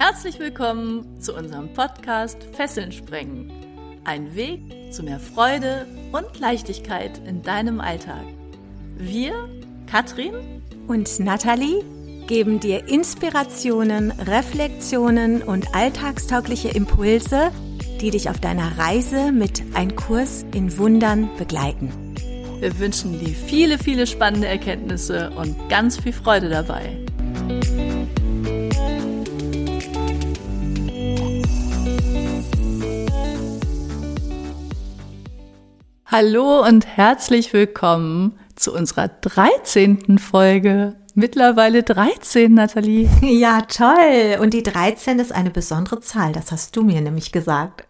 Herzlich willkommen zu unserem Podcast Fesseln sprengen. Ein Weg zu mehr Freude und Leichtigkeit in deinem Alltag. Wir, Katrin und Nathalie, geben dir Inspirationen, Reflexionen und alltagstaugliche Impulse, die dich auf deiner Reise mit Ein Kurs in Wundern begleiten. Wir wünschen dir viele, viele spannende Erkenntnisse und ganz viel Freude dabei. Hallo und herzlich willkommen zu unserer 13. Folge. Mittlerweile 13, Nathalie. Ja, toll. Und die 13 ist eine besondere Zahl, das hast du mir nämlich gesagt.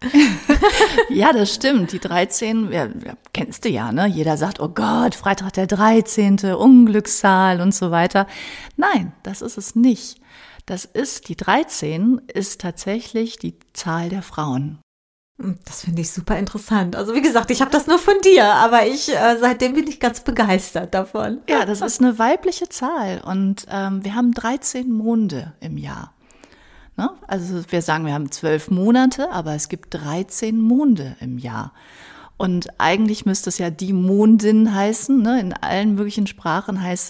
Ja, das stimmt. Die 13, kennst du ja, ne? Jeder sagt, oh Gott, Freitag der 13., Unglückszahl und so weiter. Nein, das ist es nicht. Die 13 ist tatsächlich die Zahl der Frauen. Das finde ich super interessant. Also wie gesagt, ich habe das nur von dir, aber seitdem bin ich ganz begeistert davon. Ja, das ist eine weibliche Zahl und wir haben 13 Monde im Jahr. Ne? Also wir sagen, wir haben 12 Monate, aber es gibt 13 Monde im Jahr. Und eigentlich müsste es ja die Mondin heißen, ne? In allen möglichen Sprachen heißt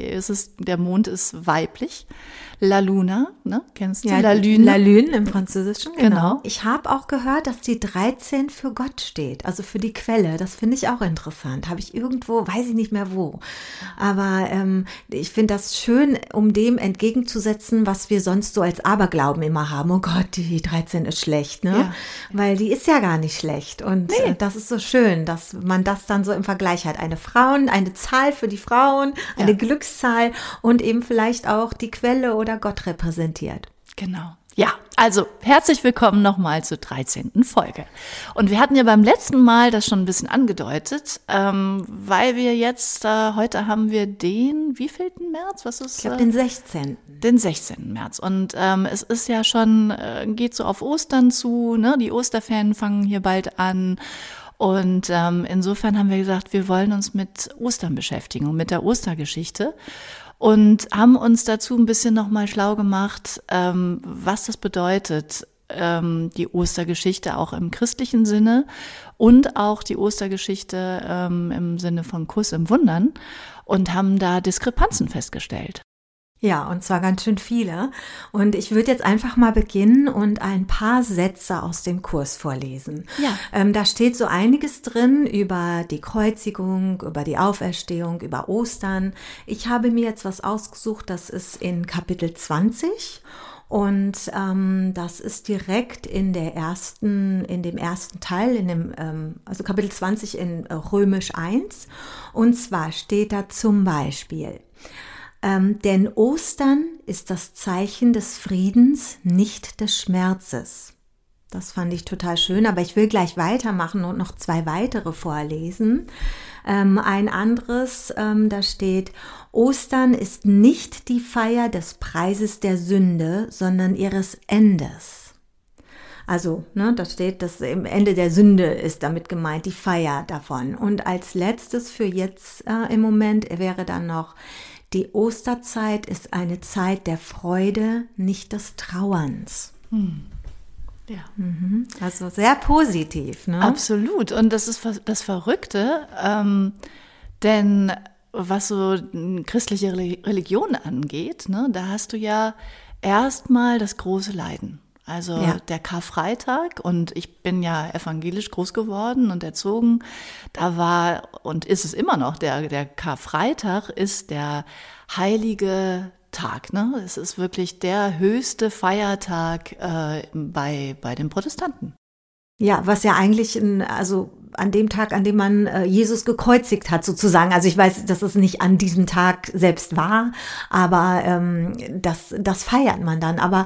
der Mond ist weiblich. La Luna, ne? Kennst du? Ja, La Lune. La Lune im Französischen, Genau. Ich habe auch gehört, dass die 13 für Gott steht, also für die Quelle. Das finde ich auch interessant. Habe ich irgendwo, weiß ich nicht mehr wo. Aber ich finde das schön, um dem entgegenzusetzen, was wir sonst so als Aberglauben immer haben. Oh Gott, die 13 ist schlecht, ne? Ja. Weil die ist ja gar nicht schlecht. Und das ist so schön, dass man das dann so im Vergleich hat. Eine Zahl für die Frauen, eine Glückszahl und eben vielleicht auch die Quelle oder Gott repräsentiert. Genau. Ja, also herzlich willkommen nochmal zur 13. Folge. Und wir hatten ja beim letzten Mal das schon ein bisschen angedeutet, weil wir jetzt, heute haben wir den, wievielten März? Was ist? Ich glaube, den 16. Den 16. März. Und es ist ja schon, geht so auf Ostern zu, ne? Die Osterferien fangen hier bald an. Und insofern haben wir gesagt, wir wollen uns mit Ostern beschäftigen und mit der Ostergeschichte. Und haben uns dazu ein bisschen nochmal schlau gemacht, was das bedeutet, die Ostergeschichte auch im christlichen Sinne und auch die Ostergeschichte im Sinne von Kurs im Wundern und haben da Diskrepanzen festgestellt. Ja, und zwar ganz schön viele. Und ich würde jetzt einfach mal beginnen und ein paar Sätze aus dem Kurs vorlesen. Ja. Da steht so einiges drin über die Kreuzigung, über die Auferstehung, über Ostern. Ich habe mir jetzt was ausgesucht, das ist in Kapitel 20. Und das ist direkt in dem ersten Teil, also Kapitel 20 in Römisch 1. Und zwar steht da zum Beispiel: denn Ostern ist das Zeichen des Friedens, nicht des Schmerzes. Das fand ich total schön, aber ich will gleich weitermachen und noch 2 weitere vorlesen. Ein anderes, da steht: Ostern ist nicht die Feier des Preises der Sünde, sondern ihres Endes. Also, da steht, dass im Ende der Sünde ist damit gemeint, die Feier davon. Und als letztes für jetzt im Moment wäre dann noch: Die Osterzeit ist eine Zeit der Freude, nicht des Trauerns. Ja. Also sehr positiv, ne? Absolut. Und das ist das Verrückte, denn was so christliche Religion angeht, ne, da hast du ja erstmal das große Leiden. Also der Karfreitag, und ich bin ja evangelisch groß geworden und erzogen, da war und ist es immer noch, der Karfreitag ist der heilige Tag, ne? Es ist wirklich der höchste Feiertag bei den Protestanten. Ja, was ja eigentlich an dem Tag, an dem man Jesus gekreuzigt hat sozusagen. Also ich weiß, dass es nicht an diesem Tag selbst war, aber das feiert man dann. Aber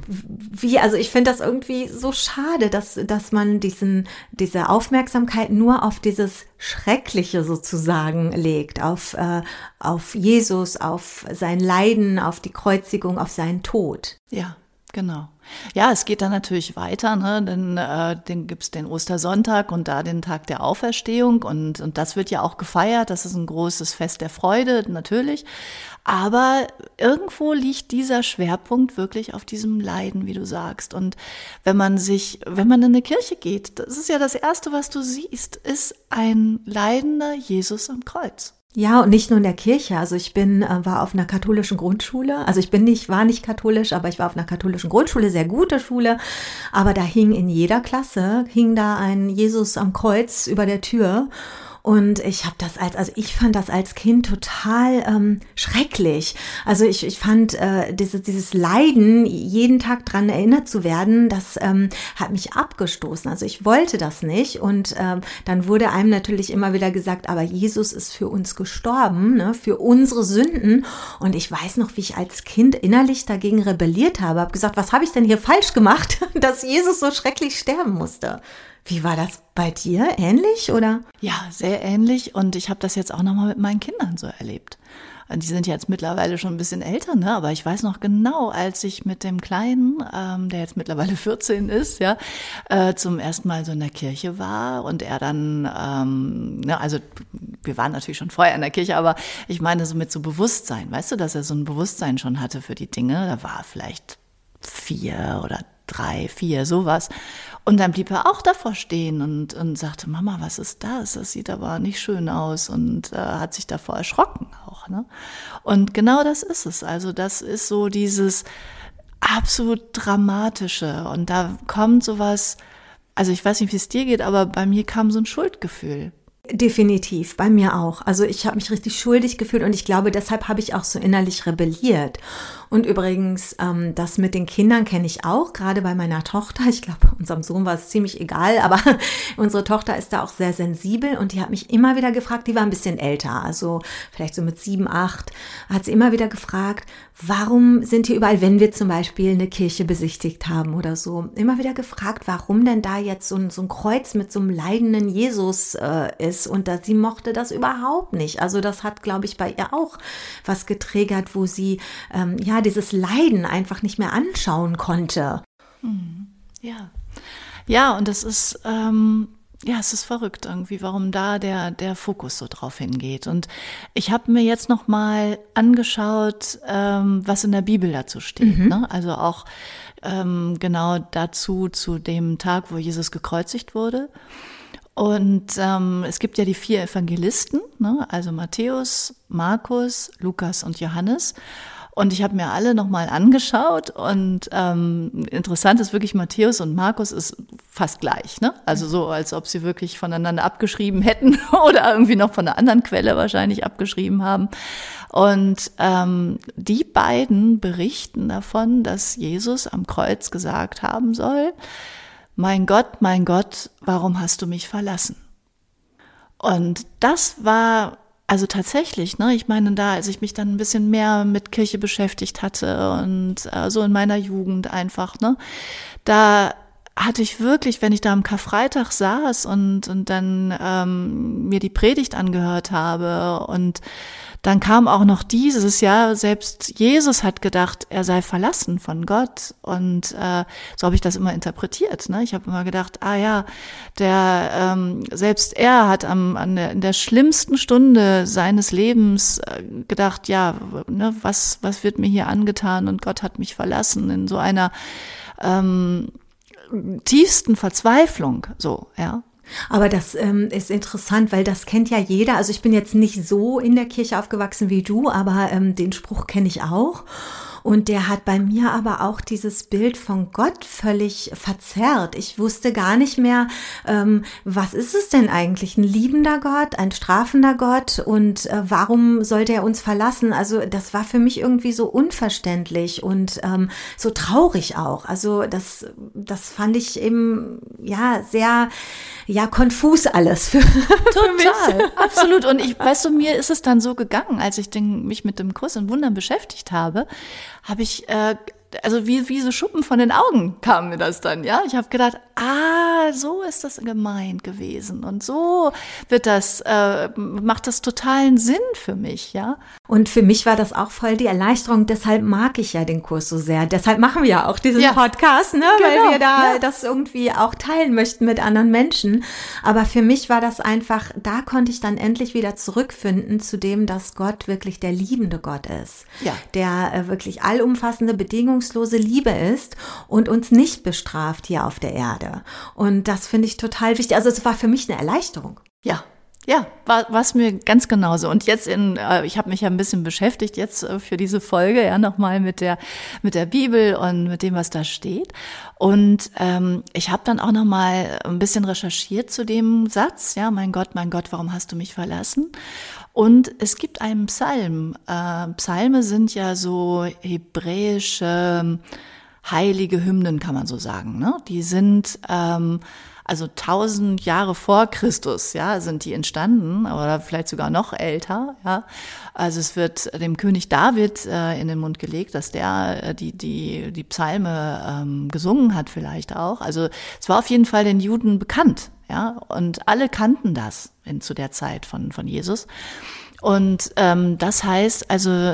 ich finde das irgendwie so schade, dass man diese Aufmerksamkeit nur auf dieses Schreckliche sozusagen legt, auf Jesus, auf sein Leiden, auf die Kreuzigung, auf seinen Tod. Ja. Genau. Ja, es geht dann natürlich weiter, ne? Denn den gibt's den Ostersonntag und da den Tag der Auferstehung und das wird ja auch gefeiert. Das ist ein großes Fest der Freude, natürlich. Aber irgendwo liegt dieser Schwerpunkt wirklich auf diesem Leiden, wie du sagst. Und wenn man in eine Kirche geht, das ist ja das Erste, was du siehst, ist ein leidender Jesus am Kreuz. Ja, und nicht nur in der Kirche. Also ich war auf einer katholischen Grundschule. Also war nicht katholisch, aber ich war auf einer katholischen Grundschule, sehr gute Schule. Aber da hing in jeder Klasse, ein Jesus am Kreuz über der Tür. Und ich fand das als Kind total schrecklich. Also ich fand dieses Leiden, jeden Tag dran erinnert zu werden, das hat mich abgestoßen. Also ich wollte das nicht. Und dann wurde einem natürlich immer wieder gesagt, aber Jesus ist für uns gestorben, ne, für unsere Sünden. Und ich weiß noch, wie ich als Kind innerlich dagegen rebelliert habe gesagt, was habe ich denn hier falsch gemacht, dass Jesus so schrecklich sterben musste? Wie war das bei dir? Ähnlich, oder? Ja, sehr ähnlich. Und ich habe das jetzt auch nochmal mit meinen Kindern so erlebt. Die sind jetzt mittlerweile schon ein bisschen älter, ne? Aber ich weiß noch genau, als ich mit dem Kleinen, der jetzt mittlerweile 14 ist, ja, zum ersten Mal so in der Kirche war und er dann, also wir waren natürlich schon vorher in der Kirche, aber ich meine so mit so Bewusstsein, weißt du, dass er so ein Bewusstsein schon hatte für die Dinge. Da war vielleicht 4 oder 3, 4, sowas. Und dann blieb er auch davor stehen und sagte, Mama, was ist das? Das sieht aber nicht schön aus und hat sich davor erschrocken auch. Ne? Und genau das ist es. Also das ist so dieses absolut Dramatische. Und da kommt sowas, also ich weiß nicht, wie es dir geht, aber bei mir kam so ein Schuldgefühl. Definitiv, bei mir auch. Also ich habe mich richtig schuldig gefühlt und ich glaube, deshalb habe ich auch so innerlich rebelliert. Und übrigens, das mit den Kindern kenne ich auch, gerade bei meiner Tochter. Ich glaube, unserem Sohn war es ziemlich egal, aber unsere Tochter ist da auch sehr sensibel und die hat mich immer wieder gefragt, die war ein bisschen älter, also vielleicht so mit 7, 8, hat sie immer wieder gefragt, warum sind hier überall, wenn wir zum Beispiel eine Kirche besichtigt haben oder so, immer wieder gefragt, warum denn da jetzt so ein Kreuz mit so einem leidenden Jesus ist und sie mochte das überhaupt nicht. Also das hat, glaube ich, bei ihr auch was getriggert, wo sie dieses Leiden einfach nicht mehr anschauen konnte. Ja. Ja, und das ist, es ist verrückt irgendwie, warum da der Fokus so drauf hingeht. Und ich habe mir jetzt noch mal angeschaut, was in der Bibel dazu steht. Ne? Also auch genau dazu, zu dem Tag, wo Jesus gekreuzigt wurde. Und es gibt ja die 4 Evangelisten, ne? Also Matthäus, Markus, Lukas und Johannes. Und ich habe mir alle nochmal angeschaut und interessant ist wirklich, Matthäus und Markus ist fast gleich, ne? Also so, als ob sie wirklich voneinander abgeschrieben hätten oder irgendwie noch von einer anderen Quelle wahrscheinlich abgeschrieben haben. Und die beiden berichten davon, dass Jesus am Kreuz gesagt haben soll, mein Gott, warum hast du mich verlassen? Und das war also tatsächlich, ne, ich meine, als ich mich dann ein bisschen mehr mit Kirche beschäftigt hatte und so in meiner Jugend einfach, ne, da hatte ich wirklich, wenn ich da am Karfreitag saß und dann mir die Predigt angehört habe und dann kam auch noch dieses, ja, selbst Jesus hat gedacht, er sei verlassen von Gott und so habe ich das immer interpretiert. Ne? Ich habe immer gedacht, selbst er hat in der schlimmsten Stunde seines Lebens gedacht, ja, ne, was wird mir hier angetan und Gott hat mich verlassen in so einer tiefsten Verzweiflung, so, ja. Aber das ist interessant, weil das kennt ja jeder. Also ich bin jetzt nicht so in der Kirche aufgewachsen wie du, aber den Spruch kenne ich auch. Und der hat bei mir aber auch dieses Bild von Gott völlig verzerrt. Ich wusste gar nicht mehr, was ist es denn eigentlich? Ein liebender Gott, ein strafender Gott und warum sollte er uns verlassen? Also das war für mich irgendwie so unverständlich und so traurig auch. Also das fand ich eben sehr konfus alles für Total, absolut. Und mir ist es dann so gegangen, als ich mich mit dem Kurs in Wundern beschäftigt habe ich also wie so Schuppen von den Augen kam mir das dann, ja. Ich habe gedacht, so ist das gemeint gewesen und so macht das totalen Sinn für mich, ja. Und für mich war das auch voll die Erleichterung, deshalb mag ich ja den Kurs so sehr. Deshalb machen wir ja auch diesen Podcast, ne? Genau, weil wir da das irgendwie auch teilen möchten mit anderen Menschen. Aber für mich war das einfach, da konnte ich dann endlich wieder zurückfinden zu dem, dass Gott wirklich der liebende Gott ist. Ja. Der wirklich allumfassende, bedingungslose Liebe ist und uns nicht bestraft hier auf der Erde. Und das finde ich total wichtig. Also es war für mich eine Erleichterung. Ja, war's mir ganz genauso. Und jetzt ich habe mich ja ein bisschen beschäftigt jetzt für diese Folge, ja, nochmal mit der Bibel und mit dem, was da steht. Und ich habe dann auch nochmal ein bisschen recherchiert zu dem Satz, ja, mein Gott, warum hast du mich verlassen? Und es gibt einen Psalm. Psalme sind ja so hebräische heilige Hymnen, kann man so sagen, ne? Die sind also 1000 Jahre vor Christus, ja, sind die entstanden oder vielleicht sogar noch älter, ja. Also es wird dem König David in den Mund gelegt, dass der die Psalme gesungen hat vielleicht auch. Also es war auf jeden Fall den Juden bekannt, ja, und alle kannten das zu der Zeit von Jesus. Und das heißt, also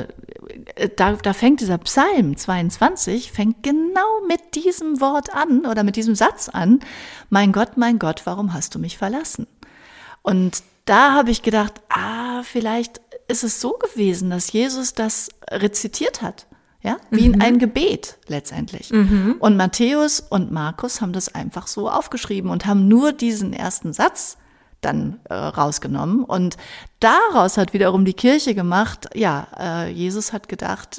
da fängt dieser Psalm 22, fängt genau mit diesem Wort an oder mit diesem Satz an, mein Gott, warum hast du mich verlassen? Und da habe ich gedacht, vielleicht ist es so gewesen, dass Jesus das rezitiert hat, ja, wie in ein Gebet letztendlich. Und Matthäus und Markus haben das einfach so aufgeschrieben und haben nur diesen ersten Satz dann rausgenommen. Und daraus hat wiederum die Kirche gemacht, Jesus hat gedacht,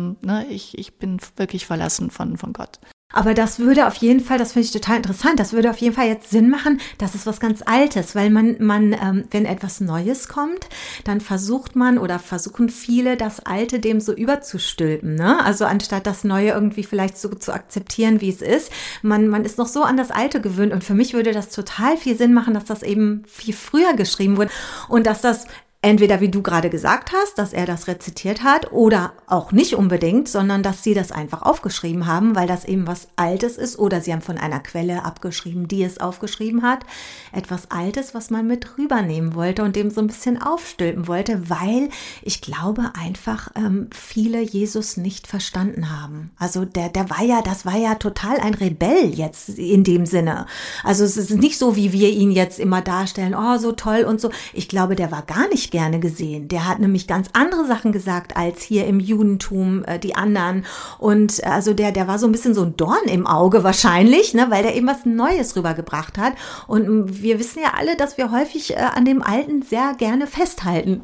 ich bin wirklich verlassen von Gott. Aber das würde auf jeden Fall, das finde ich total interessant, das würde auf jeden Fall jetzt Sinn machen, das ist was ganz Altes, weil man wenn etwas Neues kommt, dann versuchen viele, das Alte dem so überzustülpen, ne? Also anstatt das Neue irgendwie vielleicht so zu akzeptieren, wie es ist. Man ist noch so an das Alte gewöhnt und für mich würde das total viel Sinn machen, dass das eben viel früher geschrieben wurde und dass das entweder, wie du gerade gesagt hast, dass er das rezitiert hat oder auch nicht unbedingt, sondern dass sie das einfach aufgeschrieben haben, weil das eben was Altes ist oder sie haben von einer Quelle abgeschrieben, die es aufgeschrieben hat. Etwas Altes, was man mit rübernehmen wollte und dem so ein bisschen aufstülpen wollte, weil ich glaube einfach viele Jesus nicht verstanden haben. Also das war ja total ein Rebell jetzt in dem Sinne. Also es ist nicht so, wie wir ihn jetzt immer darstellen, oh, so toll und so. Ich glaube, der war gar nicht gerne gesehen. Der hat nämlich ganz andere Sachen gesagt als hier im Judentum die anderen. Und also der war so ein bisschen so ein Dorn im Auge wahrscheinlich, ne, weil der eben was Neues rübergebracht hat. Und wir wissen ja alle, dass wir häufig an dem Alten sehr gerne festhalten.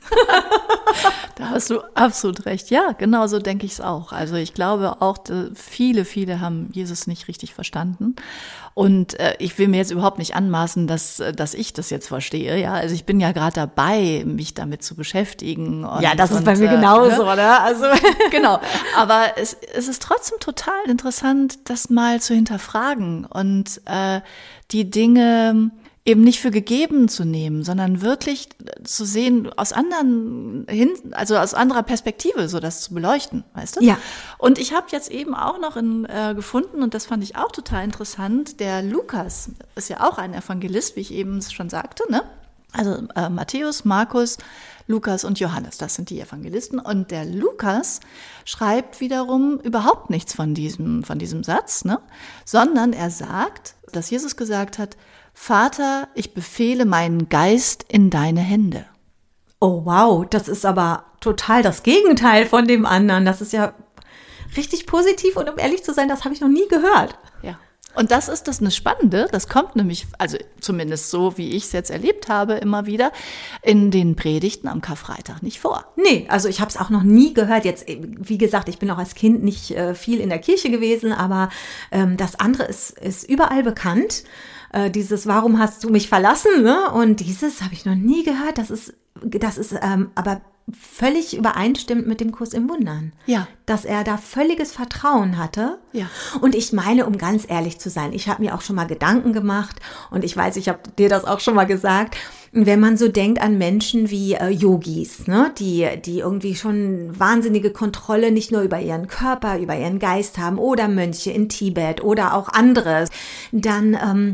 Da hast du absolut recht. Ja, genau so denke ich es auch. Also ich glaube auch, viele haben Jesus nicht richtig verstanden. Und ich will mir jetzt überhaupt nicht anmaßen, dass ich das jetzt verstehe. Ja, also ich bin ja gerade dabei, mich damit zu beschäftigen. Ja, das ist bei mir genauso, ne? Also genau. Aber es ist trotzdem total interessant, das mal zu hinterfragen und die Dinge eben nicht für gegeben zu nehmen, sondern wirklich zu sehen aus anderer Perspektive, so das zu beleuchten, weißt du? Ja. Und ich habe jetzt eben auch noch gefunden, und das fand ich auch total interessant, der Lukas ist ja auch ein Evangelist, wie ich eben schon sagte, ne? Also Matthäus, Markus, Lukas und Johannes, das sind die Evangelisten. Und der Lukas schreibt wiederum überhaupt nichts von diesem Satz, ne? Sondern er sagt, dass Jesus gesagt hat, Vater, ich befehle meinen Geist in deine Hände. Oh wow, das ist aber total das Gegenteil von dem anderen. Das ist ja richtig positiv und um ehrlich zu sein, das habe ich noch nie gehört. Ja. Und das ist das Spannende, das kommt nämlich, also zumindest so, wie ich es jetzt erlebt habe, immer wieder in den Predigten am Karfreitag nicht vor. Nee, also ich habe es auch noch nie gehört. Jetzt, wie gesagt, ich bin auch als Kind nicht viel in der Kirche gewesen, aber das andere ist überall bekannt. Dieses Warum hast du mich verlassen? Ne? Und dieses habe ich noch nie gehört. Das ist aber völlig übereinstimmt mit dem Kurs im Wundern. Ja. Dass er da völliges Vertrauen hatte. Ja. Und ich meine, um ganz ehrlich zu sein, ich habe mir auch schon mal Gedanken gemacht und ich weiß, ich habe dir das auch schon mal gesagt, wenn man so denkt an Menschen wie Yogis, ne, die irgendwie schon wahnsinnige Kontrolle nicht nur über ihren Körper, über ihren Geist haben oder Mönche in Tibet oder auch andere, dann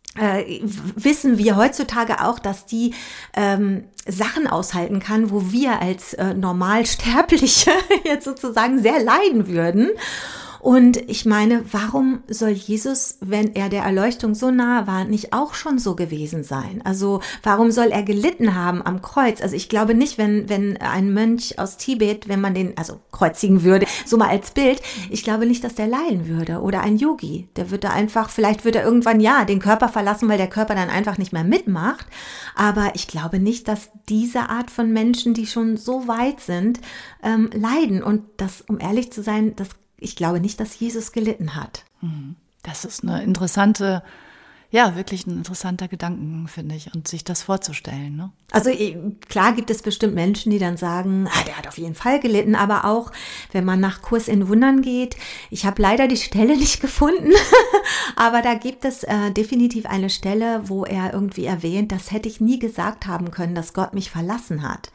wissen wir heutzutage auch, dass die Sachen aushalten kann, wo wir als Normalsterbliche jetzt sozusagen sehr leiden würden. Und ich meine, warum soll Jesus, wenn er der Erleuchtung so nahe war, nicht auch schon so gewesen sein? Also warum soll er gelitten haben am Kreuz? Also ich glaube nicht, wenn ein Mönch aus Tibet, wenn man den also kreuzigen würde, so mal als Bild, ich glaube nicht, dass der leiden würde. Oder ein Yogi, der wird da einfach, vielleicht wird er irgendwann den Körper verlassen, weil der Körper dann einfach nicht mehr mitmacht. Aber ich glaube nicht, dass diese Art von Menschen, die schon so weit sind, leiden. Und das, um ehrlich zu sein, ich glaube nicht, dass Jesus gelitten hat. Das ist eine interessante, wirklich ein interessanter Gedanken, finde ich, und sich das vorzustellen. Ne? Also klar gibt es bestimmt Menschen, die dann sagen, der hat auf jeden Fall gelitten, aber auch, wenn man nach Kurs in Wundern geht, ich habe leider die Stelle nicht gefunden, aber da gibt es definitiv eine Stelle, wo er irgendwie erwähnt, das hätte ich nie gesagt haben können, dass Gott mich verlassen hat.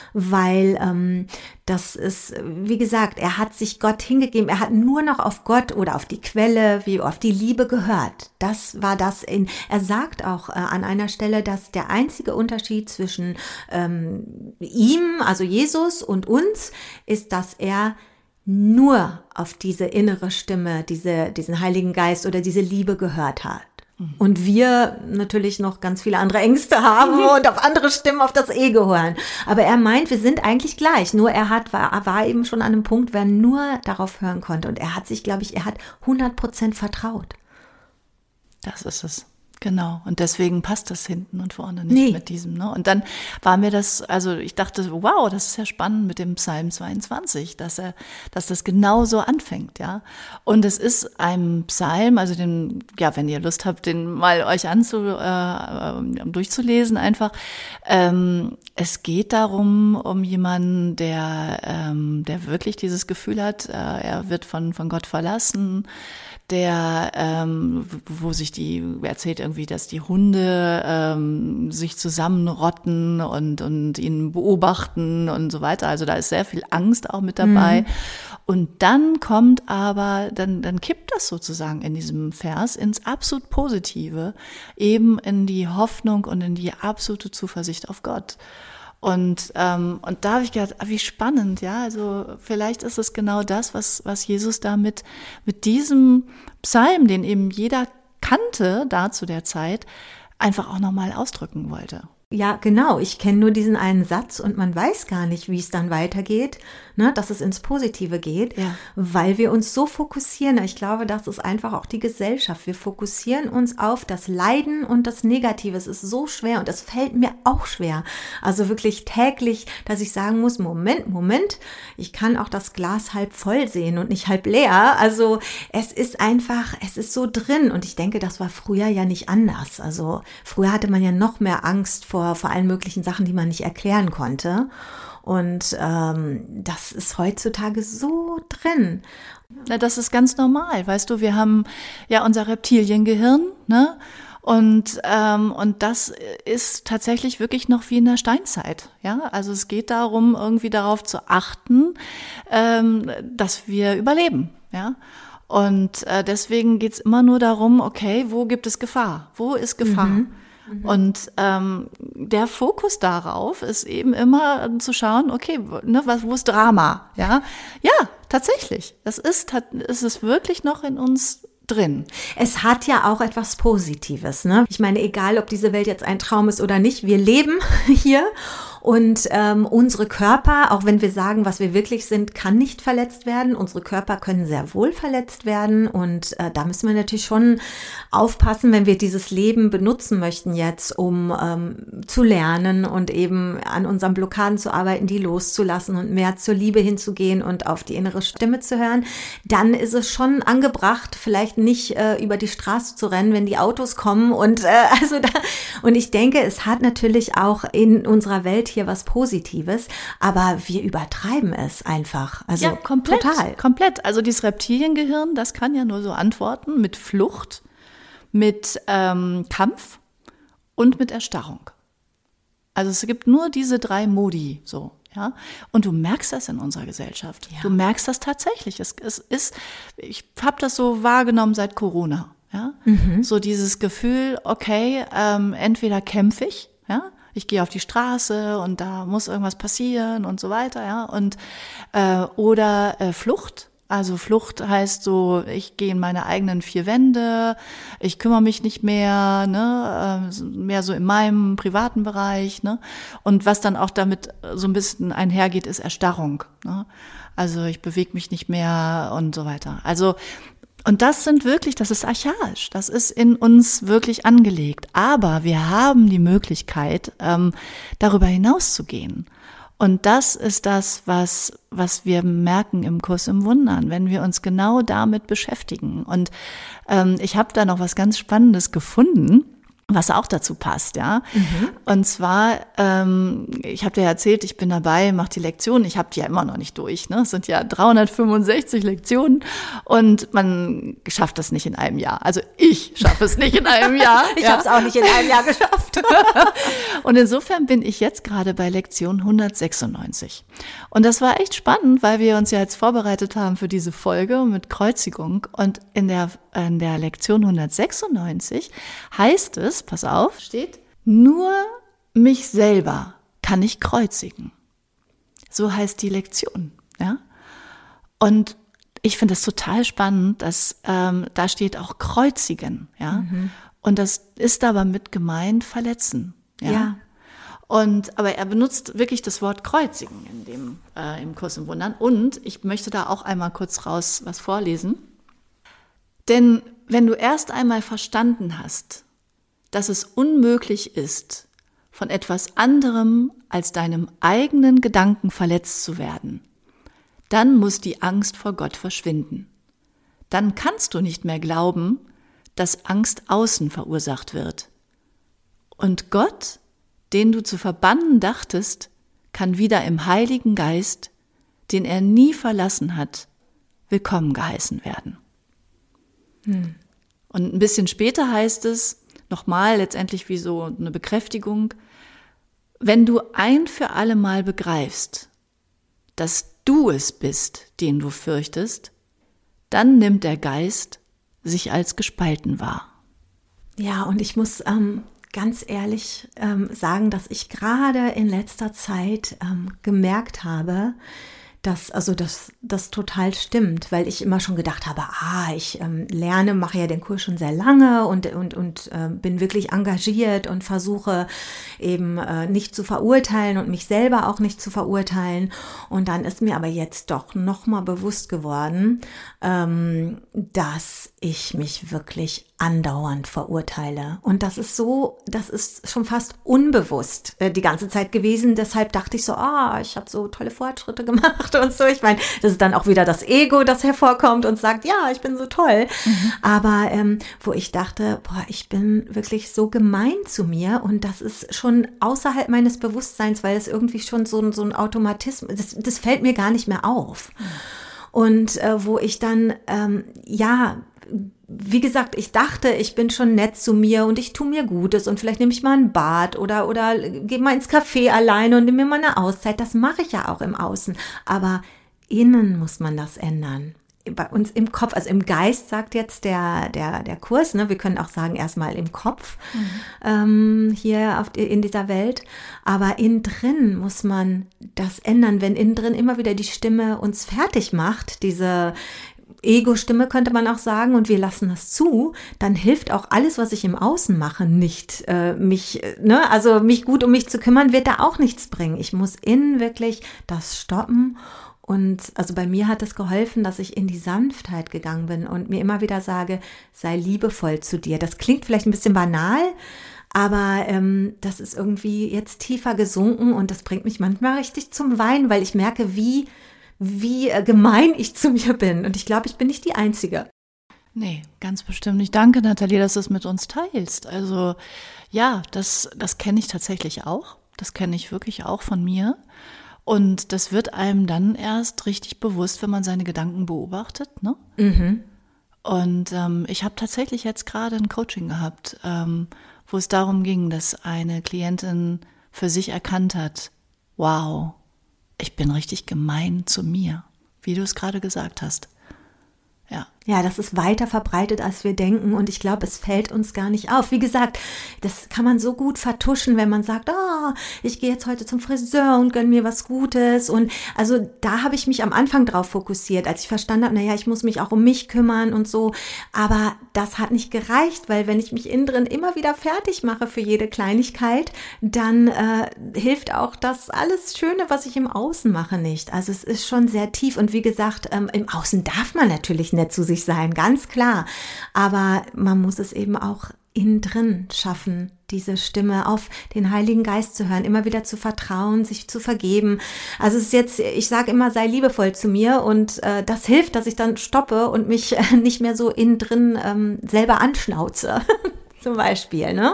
Weil das ist, wie gesagt, er hat sich Gott hingegeben, er hat nur noch auf Gott oder auf die Quelle, wie auf die Liebe gehört. Das war das. Er sagt auch an einer Stelle, dass der einzige Unterschied zwischen ihm, also Jesus, und uns ist, dass er nur auf diese innere Stimme, diesen Heiligen Geist oder diese Liebe gehört hat. Und wir natürlich noch ganz viele andere Ängste haben und auf andere Stimmen, auf das Ego hören. Aber er meint, wir sind eigentlich gleich. Nur er war eben schon an einem Punkt, wo er nur darauf hören konnte. Und er hat sich, glaube ich, 100% vertraut. Das ist es. Genau. Und deswegen passt das hinten und vorne nicht mit diesem. Ne? Und dann war mir das, also ich dachte, wow, das ist ja spannend mit dem Psalm 22, dass das genauso anfängt, ja. Und es ist ein Psalm, also wenn ihr Lust habt, den mal euch durchzulesen einfach. Es geht darum, um jemanden, der wirklich dieses Gefühl hat, er wird von Gott verlassen, wo erzählt irgendwie, dass die Hunde sich zusammenrotten und ihn beobachten und so weiter. Also da ist sehr viel Angst auch mit dabei. Und dann kommt aber, dann kippt das sozusagen in diesem Vers ins absolut Positive, eben in die Hoffnung und in die absolute Zuversicht auf Gott. Und da habe ich gedacht, wie spannend, ja, also vielleicht ist es genau das, was Jesus da mit diesem Psalm, den eben jeder kannte da zu der Zeit, einfach auch nochmal ausdrücken wollte. Ja, genau. Ich kenne nur diesen einen Satz und man weiß gar nicht, wie es dann weitergeht, ne, dass es ins Positive geht, weil wir uns so fokussieren. Ich glaube, das ist einfach auch die Gesellschaft. Wir fokussieren uns auf das Leiden und das Negative. Es ist so schwer und es fällt mir auch schwer. Also wirklich täglich, dass ich sagen muss, Moment, ich kann auch das Glas halb voll sehen und nicht halb leer. Also es ist so drin und ich denke, das war früher ja nicht anders. Also früher hatte man ja noch mehr Angst vor allen möglichen Sachen, die man nicht erklären konnte. Und das ist heutzutage so drin. Na, das ist ganz normal, weißt du, wir haben ja unser Reptiliengehirn, ne? Und das ist tatsächlich wirklich noch wie in der Steinzeit, ja. Also es geht darum, irgendwie darauf zu achten, dass wir überleben, ja. Und deswegen geht's immer nur darum, okay, wo gibt es Gefahr? Wo ist Gefahr? Und der Fokus darauf ist eben immer zu schauen, okay, ne, wo ist Drama? Ja, tatsächlich. Es ist wirklich noch in uns drin. Es hat ja auch etwas Positives, ne? Ich meine, egal, ob diese Welt jetzt ein Traum ist oder nicht, wir leben hier. Und unsere Körper, auch wenn wir sagen, was wir wirklich sind, kann nicht verletzt werden. Unsere Körper können sehr wohl verletzt werden. Und da müssen wir natürlich schon aufpassen, wenn wir dieses Leben benutzen möchten jetzt, um zu lernen und eben an unseren Blockaden zu arbeiten, die loszulassen und mehr zur Liebe hinzugehen und auf die innere Stimme zu hören. Dann ist es schon angebracht, vielleicht nicht über die Straße zu rennen, wenn die Autos kommen. Und ich denke, es hat natürlich auch in unserer Welt hier hier was Positives, aber wir übertreiben es einfach. Also ja, komplett, total. Komplett. Also dieses Reptiliengehirn, das kann ja nur so antworten mit Flucht, mit Kampf und mit Erstarrung. Also es gibt nur diese 3 Modi so. Ja, und du merkst das in unserer Gesellschaft. Ja. Du merkst das tatsächlich. Es ist, ich habe das so wahrgenommen seit Corona. Ja, so dieses Gefühl, okay, entweder kämpfe ich, ja, ich gehe auf die Straße und da muss irgendwas passieren und so weiter, ja, und oder Flucht. Also Flucht heißt so, ich gehe in meine eigenen 4 Wände, ich kümmere mich nicht mehr, ne, mehr so in meinem privaten Bereich, ne. Und was dann auch damit so ein bisschen einhergeht, ist Erstarrung, ne. Also ich bewege mich nicht mehr und so weiter. Also und das ist archaisch, das ist in uns wirklich angelegt. Aber wir haben die Möglichkeit, darüber hinauszugehen. Und das ist das, was wir merken im Kurs im Wundern, wenn wir uns genau damit beschäftigen. Und ich habe da noch was ganz Spannendes gefunden, was auch dazu passt, ja. Und zwar, ich habe dir erzählt, ich bin dabei, mache die Lektionen. Ich habe die ja immer noch nicht durch, ne? Es sind ja 365 Lektionen und man schafft das nicht in einem Jahr. Also ich schaffe es nicht in einem Jahr. Ich habe es auch nicht in einem Jahr geschafft. Und insofern bin ich jetzt gerade bei Lektion 196. Und das war echt spannend, weil wir uns ja jetzt vorbereitet haben für diese Folge mit Kreuzigung. Und in der Lektion 196 heißt es, pass auf, steht, nur mich selber kann ich kreuzigen. So heißt die Lektion, ja. Und ich finde es total spannend, dass da steht auch kreuzigen, ja. Und das ist aber mit gemeint verletzen, ja. Aber er benutzt wirklich das Wort kreuzigen im Kurs im Wundern. Und ich möchte da auch einmal kurz raus was vorlesen. Denn wenn du erst einmal verstanden hast, dass es unmöglich ist, von etwas anderem als deinem eigenen Gedanken verletzt zu werden, dann muss die Angst vor Gott verschwinden. Dann kannst du nicht mehr glauben, dass Angst außen verursacht wird. Und Gott, den du zu verbannen dachtest, kann wieder im Heiligen Geist, den er nie verlassen hat, willkommen geheißen werden. Und ein bisschen später heißt es, nochmal letztendlich wie so eine Bekräftigung, wenn du ein für alle Mal begreifst, dass du es bist, den du fürchtest, dann nimmt der Geist sich als gespalten wahr. Ja, und ich muss ganz ehrlich sagen, dass ich gerade in letzter Zeit gemerkt habe, dass das total stimmt, weil ich immer schon gedacht habe, ich lerne, mache ja den Kurs schon sehr lange und bin wirklich engagiert und versuche eben nicht zu verurteilen und mich selber auch nicht zu verurteilen. Und dann ist mir aber jetzt doch nochmal bewusst geworden, dass ich mich wirklich andauernd verurteile. Und das ist schon fast unbewusst die ganze Zeit gewesen. Deshalb dachte ich so, ich habe so tolle Fortschritte gemacht und so. Ich meine, das ist dann auch wieder das Ego, das hervorkommt und sagt, ja, ich bin so toll. Aber wo ich dachte, ich bin wirklich so gemein zu mir und das ist schon außerhalb meines Bewusstseins, weil es irgendwie schon so ein Automatismus, das fällt mir gar nicht mehr auf. Und wo ich dann, wie gesagt, ich dachte, ich bin schon nett zu mir und ich tue mir Gutes und vielleicht nehme ich mal ein Bad oder gehe mal ins Café alleine und nehme mir mal eine Auszeit. Das mache ich ja auch im Außen. Aber innen muss man das ändern. Bei uns im Kopf, also im Geist sagt jetzt der Kurs, ne, wir können auch sagen erstmal im Kopf hier in dieser Welt, aber innen drin muss man das ändern, wenn innen drin immer wieder die Stimme uns fertig macht, diese Ego-Stimme könnte man auch sagen, und wir lassen das zu, dann hilft auch alles, was ich im Außen mache, nicht, mich gut um mich zu kümmern, wird da auch nichts bringen. Ich muss innen wirklich das stoppen. Und also bei mir hat es geholfen, dass ich in die Sanftheit gegangen bin und mir immer wieder sage, sei liebevoll zu dir. Das klingt vielleicht ein bisschen banal, aber das ist irgendwie jetzt tiefer gesunken und das bringt mich manchmal richtig zum Weinen, weil ich merke, wie gemein ich zu mir bin. Und ich glaube, ich bin nicht die Einzige. Nee, ganz bestimmt nicht. Danke, Nathalie, dass du es mit uns teilst. Also ja, das kenne ich tatsächlich auch. Das kenne ich wirklich auch von mir. Und das wird einem dann erst richtig bewusst, wenn man seine Gedanken beobachtet, ne? Und ich habe tatsächlich jetzt gerade ein Coaching gehabt, wo es darum ging, dass eine Klientin für sich erkannt hat, wow, ich bin richtig gemein zu mir, wie du es gerade gesagt hast. Ja, das ist weiter verbreitet, als wir denken und ich glaube, es fällt uns gar nicht auf. Wie gesagt, das kann man so gut vertuschen, wenn man sagt, ich gehe jetzt heute zum Friseur und gönne mir was Gutes und also da habe ich mich am Anfang drauf fokussiert, als ich verstanden habe, ich muss mich auch um mich kümmern und so, aber das hat nicht gereicht, weil wenn ich mich innen drin immer wieder fertig mache für jede Kleinigkeit, dann hilft auch das alles Schöne, was ich im Außen mache, nicht. Also es ist schon sehr tief und wie gesagt, im Außen darf man natürlich nett zu sich sein, ganz klar. Aber man muss es eben auch innen drin schaffen, diese Stimme auf den Heiligen Geist zu hören, immer wieder zu vertrauen, sich zu vergeben. Also es ist jetzt, ich sage immer, sei liebevoll zu mir und das hilft, dass ich dann stoppe und mich nicht mehr so innen drin selber anschnauze, zum Beispiel, ne?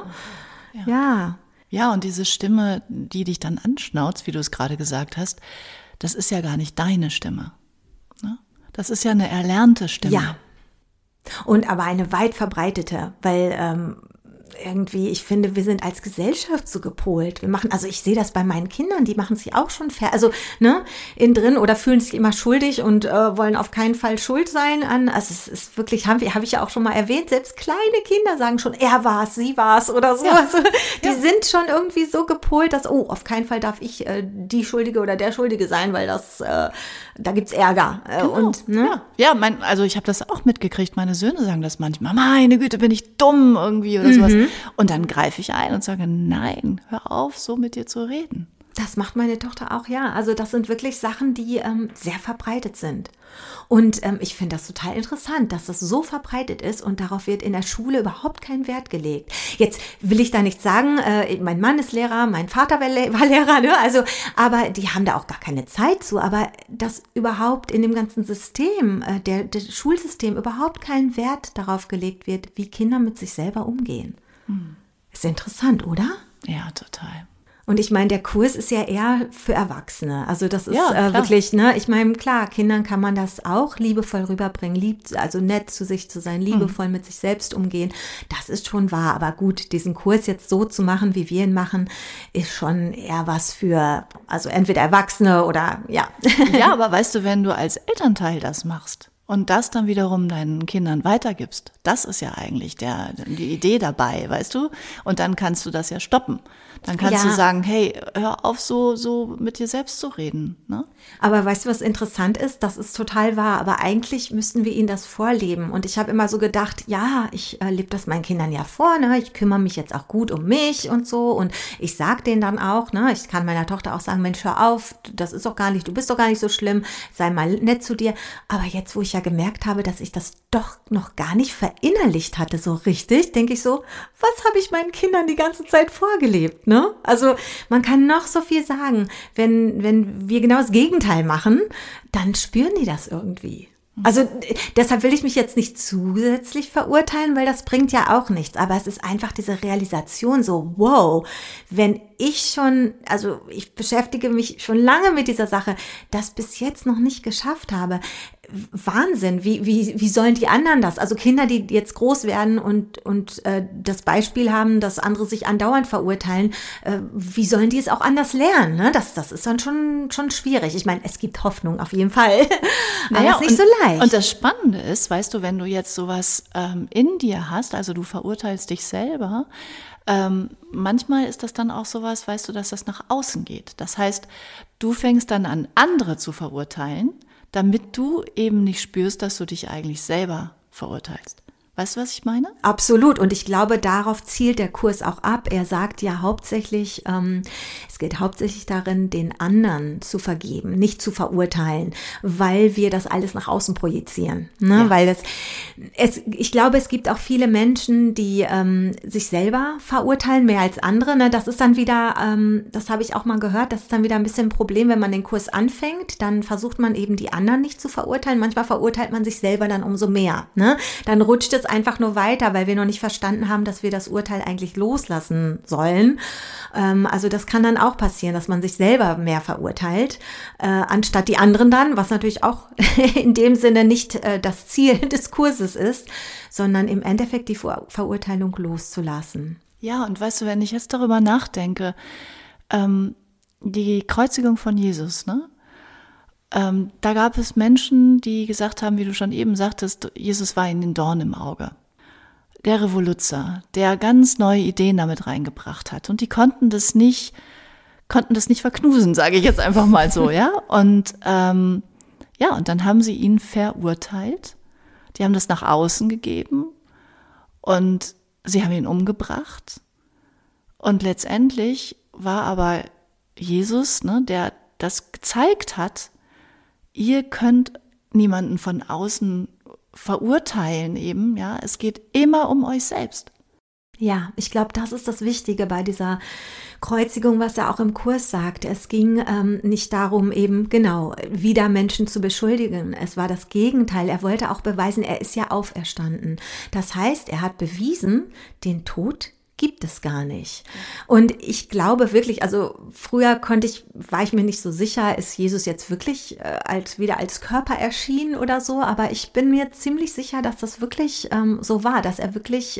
Ja. Ja, und diese Stimme, die dich dann anschnauzt, wie du es gerade gesagt hast, das ist ja gar nicht deine Stimme, ne? Das ist ja eine erlernte Stimme. Ja, und aber eine weit verbreitete, weil irgendwie, ich finde, wir sind als Gesellschaft so gepolt. Wir machen, also ich sehe das bei meinen Kindern, die machen sich auch schon also innen drin oder fühlen sich immer schuldig und wollen auf keinen Fall schuld sein an. Also es ist wirklich, habe ich ja auch schon mal erwähnt, selbst kleine Kinder sagen schon, er war's, sie war's oder so. Ja. Also die sind schon irgendwie so gepolt, dass auf keinen Fall darf ich die Schuldige oder der Schuldige sein, weil das da gibt's Ärger. Genau. Und ja, also ich habe das auch mitgekriegt. Meine Söhne sagen das manchmal. Meine Güte, bin ich dumm irgendwie oder sowas. Und dann greife ich ein und sage, nein, hör auf, so mit dir zu reden. Das macht meine Tochter auch, ja. Also das sind wirklich Sachen, die sehr verbreitet sind. Und ich finde das total interessant, dass das so verbreitet ist und darauf wird in der Schule überhaupt kein Wert gelegt. Jetzt will ich da nicht sagen, mein Mann ist Lehrer, mein Vater war Lehrer, ne? Also, aber die haben da auch gar keine Zeit zu. Aber dass überhaupt in dem ganzen System, das Schulsystem, überhaupt kein Wert darauf gelegt wird, wie Kinder mit sich selber umgehen. Ist interessant, oder? Ja, total. Und ich meine, der Kurs ist ja eher für Erwachsene. Also das ist wirklich, ich meine, klar, Kindern kann man das auch liebevoll rüberbringen, also nett zu sich zu sein, liebevoll mit sich selbst umgehen. Das ist schon wahr. Aber gut, diesen Kurs jetzt so zu machen, wie wir ihn machen, ist schon eher was für, also entweder Erwachsene oder, ja. Ja, aber weißt du, wenn du als Elternteil das machst und das dann wiederum deinen Kindern weitergibst, das ist ja eigentlich die Idee dabei, weißt du? Und dann kannst du das ja stoppen. Dann kannst du sagen, hey, hör auf, so mit dir selbst zu reden, ne? Aber weißt du, was interessant ist? Das ist total wahr, aber eigentlich müssten wir ihnen das vorleben. Und ich habe immer so gedacht, ja, ich lebe das meinen Kindern ja vor, ne? Ich kümmere mich jetzt auch gut um mich und so. Und ich sage denen dann auch, ne? Ich kann meiner Tochter auch sagen, Mensch, hör auf, du bist doch gar nicht so schlimm, sei mal nett zu dir. Aber jetzt, wo ich ja gemerkt habe, dass ich das doch noch gar nicht verinnerlicht hatte, so richtig, denke ich so, was habe ich meinen Kindern die ganze Zeit vorgelebt, ne? Also man kann noch so viel sagen, wenn wir genau das Gegenteil machen, dann spüren die das irgendwie. Also deshalb will ich mich jetzt nicht zusätzlich verurteilen, weil das bringt ja auch nichts. Aber es ist einfach diese Realisation so, wow, wenn ich schon, also ich beschäftige mich schon lange mit dieser Sache, das bis jetzt noch nicht geschafft habe. Wahnsinn, wie sollen die anderen das? Also Kinder, die jetzt groß werden und das Beispiel haben, dass andere sich andauernd verurteilen, wie sollen die es auch anders lernen? Ne? Das ist dann schon schwierig. Ich meine, es gibt Hoffnung auf jeden Fall, aber es ist nicht so leicht. Und das Spannende ist, weißt du, wenn du jetzt sowas in dir hast, also du verurteilst dich selber, manchmal ist das dann auch sowas, weißt du, dass das nach außen geht. Das heißt, du fängst dann an, andere zu verurteilen, damit du eben nicht spürst, dass du dich eigentlich selber verurteilst. Weißt du, was ich meine? Absolut. Und ich glaube, darauf zielt der Kurs auch ab. Er sagt ja hauptsächlich, es geht hauptsächlich darin, den anderen zu vergeben, nicht zu verurteilen, weil wir das alles nach außen projizieren. Ne? Ja. Weil ich glaube, es gibt auch viele Menschen, die sich selber verurteilen, mehr als andere. Ne? Das ist dann wieder, das habe ich auch mal gehört, das ist dann wieder ein bisschen ein Problem, wenn man den Kurs anfängt, dann versucht man eben die anderen nicht zu verurteilen. Manchmal verurteilt man sich selber dann umso mehr. Ne? Dann rutscht es es einfach nur weiter, weil wir noch nicht verstanden haben, dass wir das Urteil eigentlich loslassen sollen. Also das kann dann auch passieren, dass man sich selber mehr verurteilt, anstatt die anderen dann, was natürlich auch in dem Sinne nicht das Ziel des Kurses ist, sondern im Endeffekt die Verurteilung loszulassen. Ja, und weißt du, wenn ich jetzt darüber nachdenke, die Kreuzigung von Jesus, ne? Da gab es Menschen, die gesagt haben, wie du schon eben sagtest, Jesus war ihnen ein Dorn im Auge. Der Revoluzer, der ganz neue Ideen damit reingebracht hat. Und die konnten das nicht verknusen, sage ich jetzt einfach mal so, ja. Und und dann haben sie ihn verurteilt. Die haben das nach außen gegeben und sie haben ihn umgebracht. Und letztendlich war aber Jesus, ne, der das gezeigt hat, ihr könnt niemanden von außen verurteilen eben, ja. Es geht immer um euch selbst. Ja, ich glaube, das ist das Wichtige bei dieser Kreuzigung, was er auch im Kurs sagt. Es ging nicht darum, eben genau wieder Menschen zu beschuldigen. Es war das Gegenteil. Er wollte auch beweisen, er ist ja auferstanden. Das heißt, er hat bewiesen, den Tod gibt es gar nicht. Und ich glaube wirklich, also früher war ich mir nicht so sicher, ist Jesus jetzt wirklich wieder als Körper erschienen oder so, aber ich bin mir ziemlich sicher, dass das wirklich so war, dass er wirklich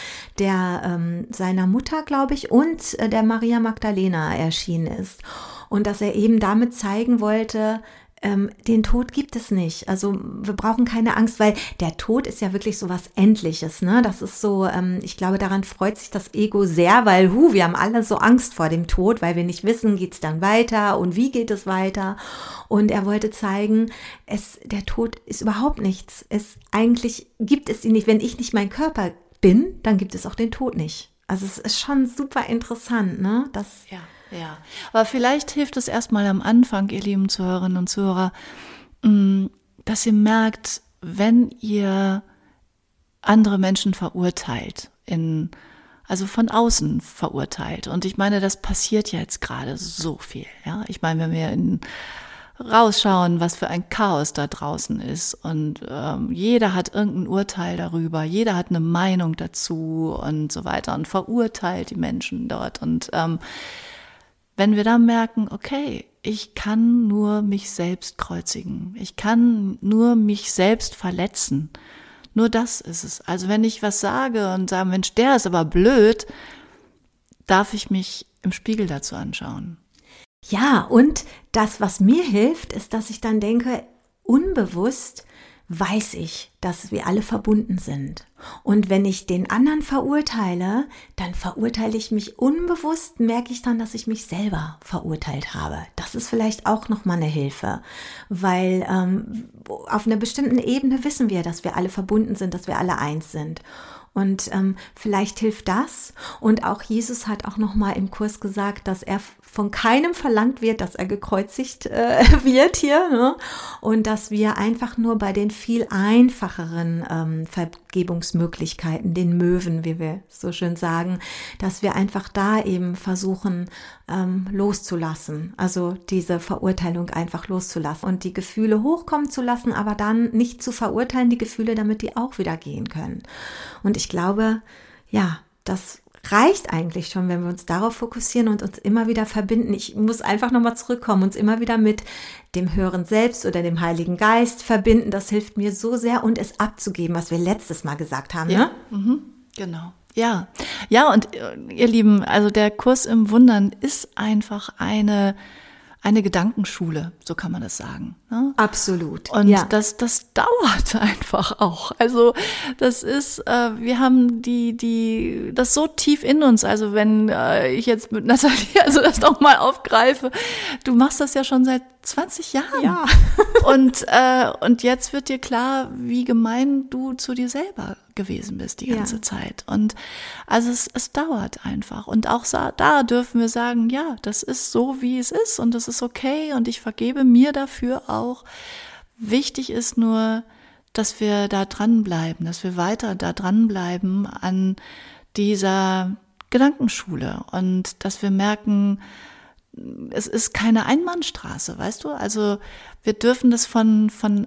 seiner Mutter, glaube ich, und der Maria Magdalena erschienen ist. Und dass er eben damit zeigen wollte, den Tod gibt es nicht. Also wir brauchen keine Angst, weil der Tod ist ja wirklich so was Endliches, ne? Das ist so, ich glaube, daran freut sich das Ego sehr, weil wir haben alle so Angst vor dem Tod, weil wir nicht wissen, geht es dann weiter und wie geht es weiter. Und er wollte zeigen, der Tod ist überhaupt nichts. Eigentlich gibt es ihn nicht. Wenn ich nicht mein Körper bin, dann gibt es auch den Tod nicht. Also es ist schon super interessant, ne? Ja, aber vielleicht hilft es erstmal am Anfang, ihr lieben Zuhörerinnen und Zuhörer, dass ihr merkt, wenn ihr andere Menschen verurteilt, also von außen verurteilt. Und ich meine, das passiert ja jetzt gerade so viel. Ja? Ich meine, wenn wir rausschauen, was für ein Chaos da draußen ist und jeder hat irgendein Urteil darüber, jeder hat eine Meinung dazu und so weiter und verurteilt die Menschen dort. Und wenn wir dann merken, okay, ich kann nur mich selbst kreuzigen, ich kann nur mich selbst verletzen, nur das ist es. Also wenn ich was sage und sage, Mensch, der ist aber blöd, darf ich mich im Spiegel dazu anschauen. Ja, und das, was mir hilft, ist, dass ich dann denke, unbewusst weiß ich, dass wir alle verbunden sind. Und wenn ich den anderen verurteile, dann verurteile ich mich unbewusst, merke ich dann, dass ich mich selber verurteilt habe. Das ist vielleicht auch nochmal eine Hilfe, weil auf einer bestimmten Ebene wissen wir, dass wir alle verbunden sind, dass wir alle eins sind. Und vielleicht hilft das. Und auch Jesus hat auch nochmal im Kurs gesagt, dass er von keinem verlangt wird, dass er gekreuzigt wird hier, ne? Und dass wir einfach nur bei den viel einfacheren Vergebungsmöglichkeiten, den Möwen, wie wir so schön sagen, dass wir einfach da eben versuchen loszulassen, also diese Verurteilung einfach loszulassen und die Gefühle hochkommen zu lassen, aber dann nicht zu verurteilen, die Gefühle, damit die auch wieder gehen können. Und ich glaube, ja, das reicht eigentlich schon, wenn wir uns darauf fokussieren und uns immer wieder verbinden. Ich muss einfach nochmal zurückkommen, uns immer wieder mit dem Höheren Selbst oder dem Heiligen Geist verbinden. Das hilft mir so sehr und es abzugeben, was wir letztes Mal gesagt haben. Ja, ne? Genau. Ja, und ihr Lieben, also der Kurs im Wundern ist einfach eine Gedankenschule, so kann man das sagen. Ne? Absolut. Und das dauert einfach auch. Also das ist, wir haben das so tief in uns. Also wenn ich jetzt mit Nathalie also das doch mal aufgreife, du machst das ja schon seit 20 Jahren. Ja. Und jetzt wird dir klar, wie gemein du zu dir selber gewesen bist die ganze Zeit. Und also es dauert einfach. Und auch da dürfen wir sagen, ja, das ist so, wie es ist und das ist okay und ich vergebe mir dafür auch. Wichtig ist nur, dass wir da dranbleiben, dass wir weiter da dranbleiben an dieser Gedankenschule und dass wir merken, es ist keine Einbahnstraße, weißt du? Also wir dürfen das von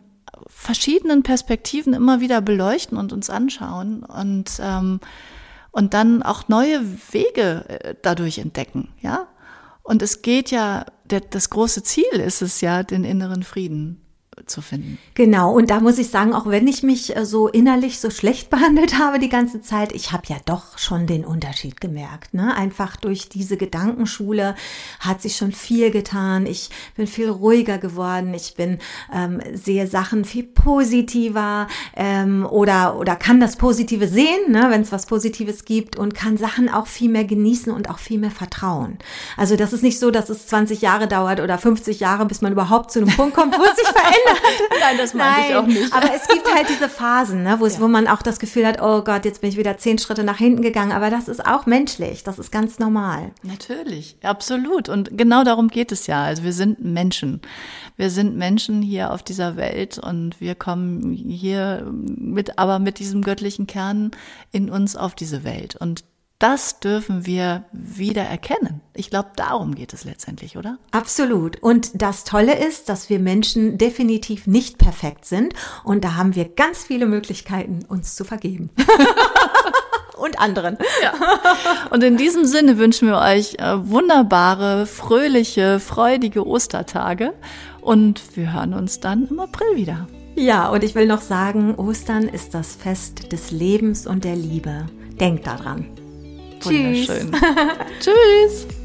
verschiedenen Perspektiven immer wieder beleuchten und uns anschauen und dann auch neue Wege dadurch entdecken, ja. Und es geht ja, das große Ziel ist es ja, den inneren Frieden zu finden. Genau, und da muss ich sagen, auch wenn ich mich so innerlich so schlecht behandelt habe die ganze Zeit, ich habe ja doch schon den Unterschied gemerkt, ne? Einfach durch diese Gedankenschule hat sich schon viel getan. Ich bin viel ruhiger geworden, ich sehe Sachen viel positiver oder kann das Positive sehen, ne? Wenn es was Positives gibt, und kann Sachen auch viel mehr genießen und auch viel mehr vertrauen. Also das ist nicht so, dass es 20 Jahre dauert oder 50 Jahre, bis man überhaupt zu einem Punkt kommt, wo es sich verändert. Nein, das meinte ich auch nicht. Aber es gibt halt diese Phasen, ne, wo man auch das Gefühl hat, oh Gott, jetzt bin ich wieder 10 Schritte nach hinten gegangen. Aber das ist auch menschlich, das ist ganz normal. Natürlich, absolut. Und genau darum geht es ja. Also wir sind Menschen. Wir sind Menschen hier auf dieser Welt und wir kommen hier mit diesem göttlichen Kern in uns auf diese Welt. Und das dürfen wir wieder erkennen. Ich glaube, darum geht es letztendlich, oder? Absolut. Und das Tolle ist, dass wir Menschen definitiv nicht perfekt sind. Und da haben wir ganz viele Möglichkeiten, uns zu vergeben. Und anderen. Ja. Und in diesem Sinne wünschen wir euch wunderbare, fröhliche, freudige Ostertage. Und wir hören uns dann im April wieder. Ja, und ich will noch sagen, Ostern ist das Fest des Lebens und der Liebe. Denkt daran. Wunderschön. Tschüss.